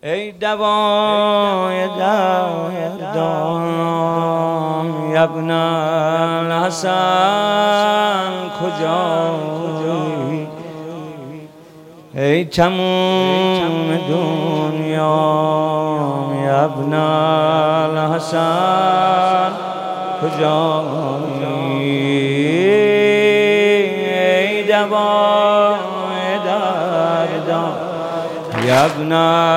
ای دوای دردان ابن الحسن کجایی؟ ای تموم دنیا ابن الحسن کجایی؟ ای دوای دردان ابن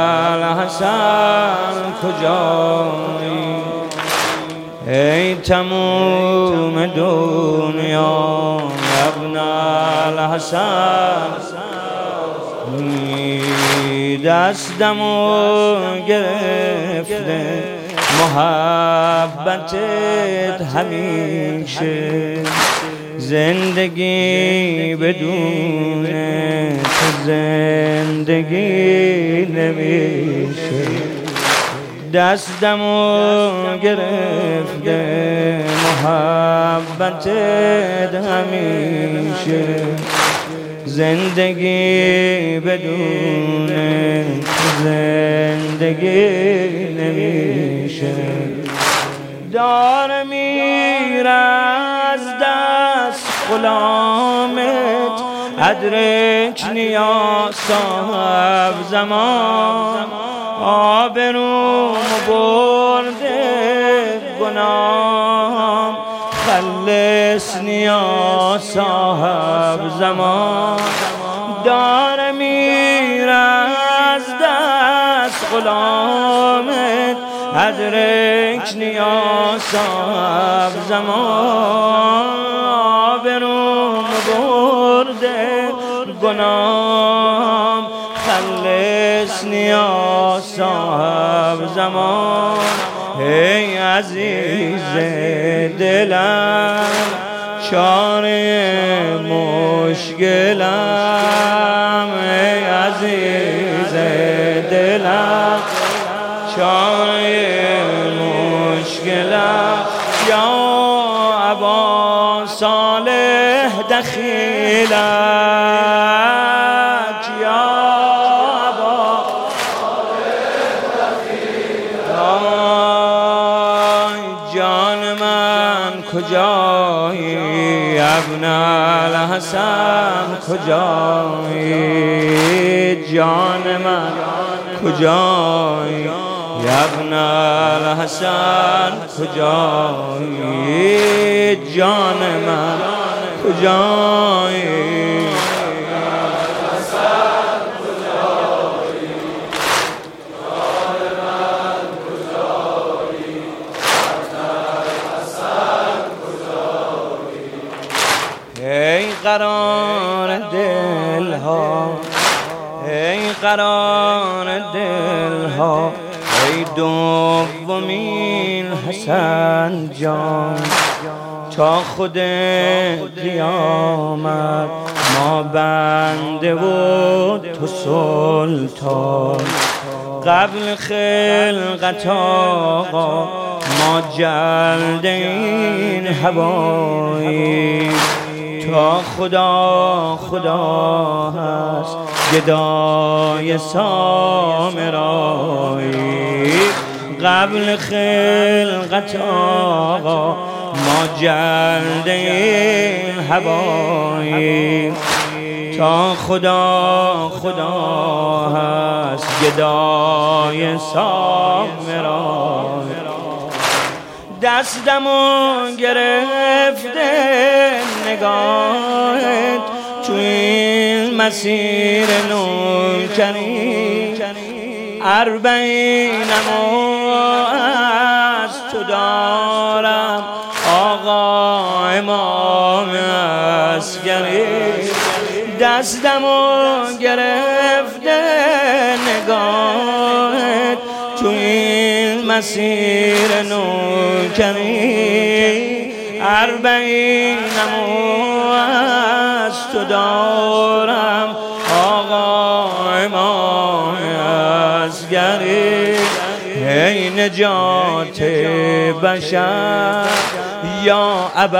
الحسن کجایی؟ ای تموم دنیا ابن الحسن دستمو گرفته محبتت همیشه، زندگی بدون تو زندگی نمیشه. دستمو گرفته محبتت همیشه، زندگی بدون تو زندگی نمیشه. داره میره از دست غلامت، ادرک نیا صاحب زمان، آبروم برده گناه، خلص نیا صاحب زمان. داره میره از دست غلامت، ادرک نیا صاحب زمان، آبروم برده گناه، خلص نیا صاحب زمان. ای عزیز دلم چاره مشکلم، ای عزیز دلم چاره مشکلم. یا ابا صالح دخیلک، یا ابا جان من کجایی؟ ابن الحسن کجایی؟ جان من کجایی؟ ابن الحسن کجایی؟ جان من کجایی؟ ای قرار دلها، ای قرار دلها، ای دومین حسن جان، تا خود قیامت ما بنده و تو سلطان. قبل خلقت آقا ما جلد این هوایی، تا خدا هست گدای سامرایی. قبل خلقت آقا ما جلد این هوایی، تا خدا هست گدای سامرایی. دستمو گرفته نگاهت تو این مسیر نوکری، اربعینمو از تو دارم آقا امام عسکری. دستمو گرفته نگاهت تو این مسیر نوکری، اربعینمو از تو دارم آقا امام عسکری. ای نجات بشر یا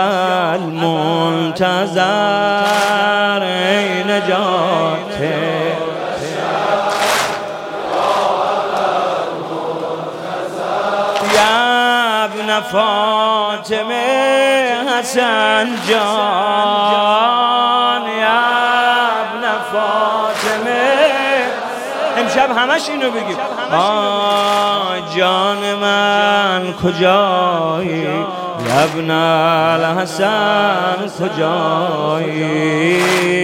ابوالمنتظر، ای نجات بشر یا ابن فاطمه حسن جان یا ابن فاطمه امشب همش اینو بگیم جان من کجایی ابن الحسن کجایی